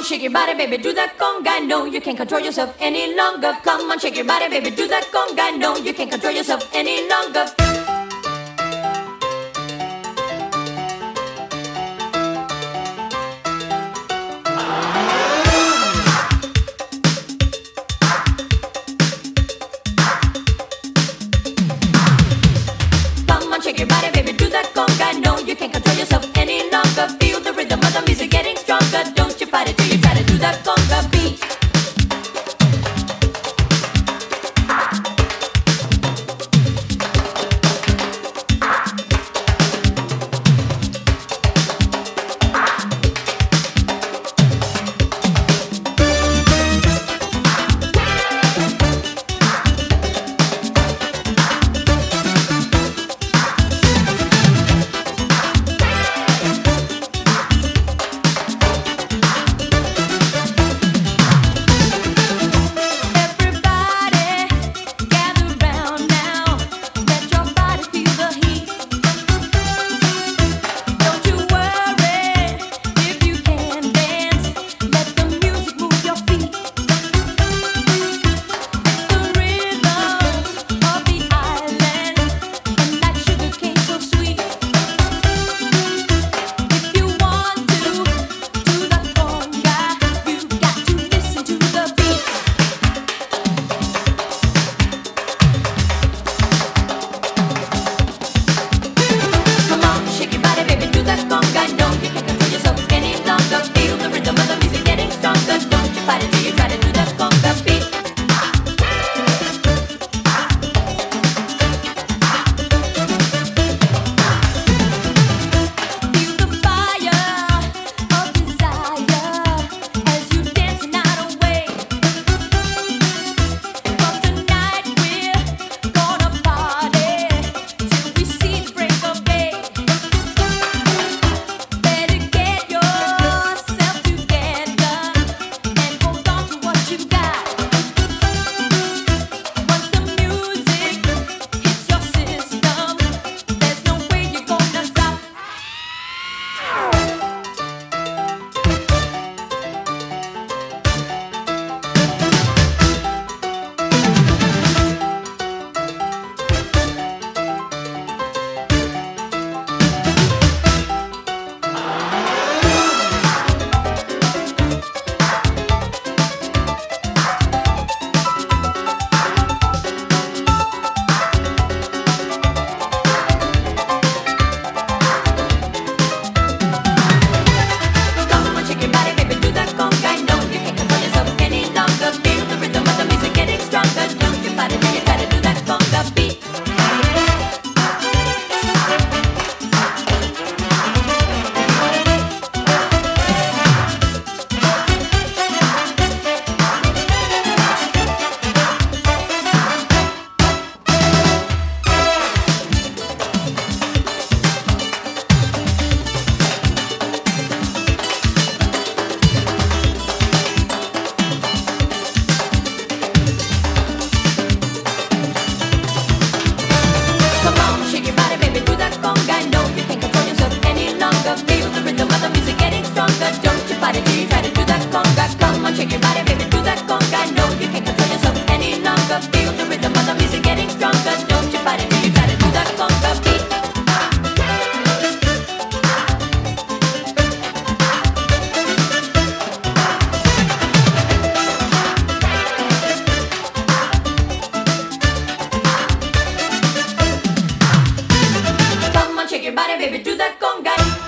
on, shake your body, baby, do that conga. No, you can't control yourself any longer. Come on, shake your body, baby, do that conga. No, you can't control yourself any longer. Come on, shake your body, baby, do that conga. No, you can't control yourself any longer. Feel the rhythm of the music getting stronger. Don't you fight it till you try to do that conga beat. Shake your body, baby, do that conga.